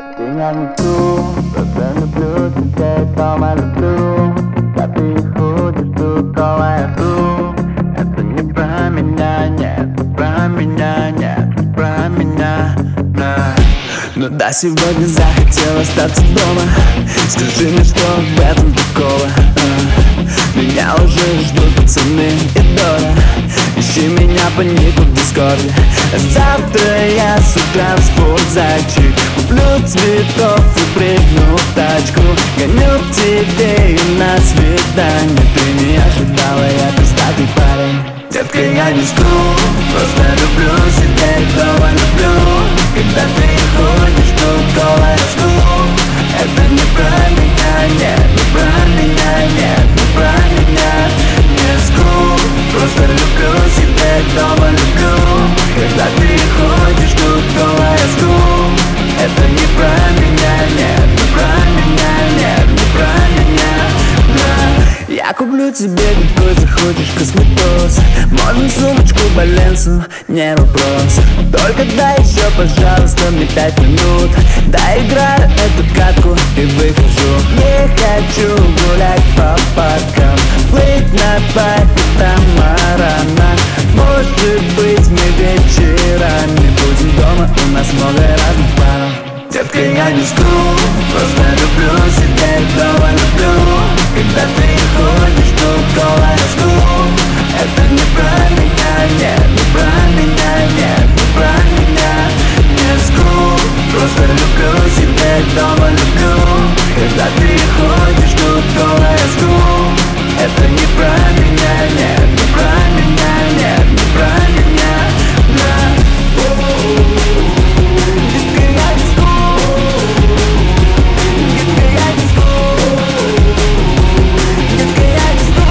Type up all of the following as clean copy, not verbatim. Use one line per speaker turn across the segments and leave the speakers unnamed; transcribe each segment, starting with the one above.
Я не жду, просто люблю тебя и дома люблю. Когда ты ходишь, тут дома я жду. Это не про меня, нет, не про меня, нет, не про меня, да. Но да, сегодня захотел остаться дома. Скажи мне, что в этом такого? Меня уже ждут пацаны и Дора. Ищи меня по нику в дискорде. Завтра я с утра в спортзальчик. Куплю цветов и прыгну в тачку. Гоню к тебе и на свидание. Ты не ожидала, я пиздатый парень. Детка, я не жду, просто люблю сидеть дома, люблю. Когда ты ходишь, тут голая жду. Это не про меня, нет, не про меня, нет, не про меня. Не жду, просто люблю сидеть дома, люблю. Когда ты ходишь, тут голая жду. Это не про меня, нет, не про меня, нет, не про меня, да. Я куплю тебе какой захочешь косметоз. Можно сумочку Баленсу, не вопрос. Только дай еще, пожалуйста, мне 5 минут. Доиграю эту катку и выхожу. Не хочу гулять по паркам, плыть на байке, тамаранах. Может быть, мы вечерами будем дома, у нас много разных планов. Детка, я не жду, просто люблю сидеть дома, люблю. Когда ты ходишь, тут голая жду. Это не про меня, нет, не про меня, нет, не про меня. Не жду, просто люблю сидеть дома, люблю. Когда ты ходишь, тут голая жду. Это не про меня, нет, не про меня, нет, не про меня, да. Детка, я не жду. Детка, я не жду. Детка, я не жду.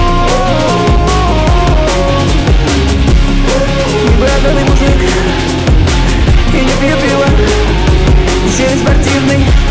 Не богатый мужик и не пью пиво. Еще и спортивный.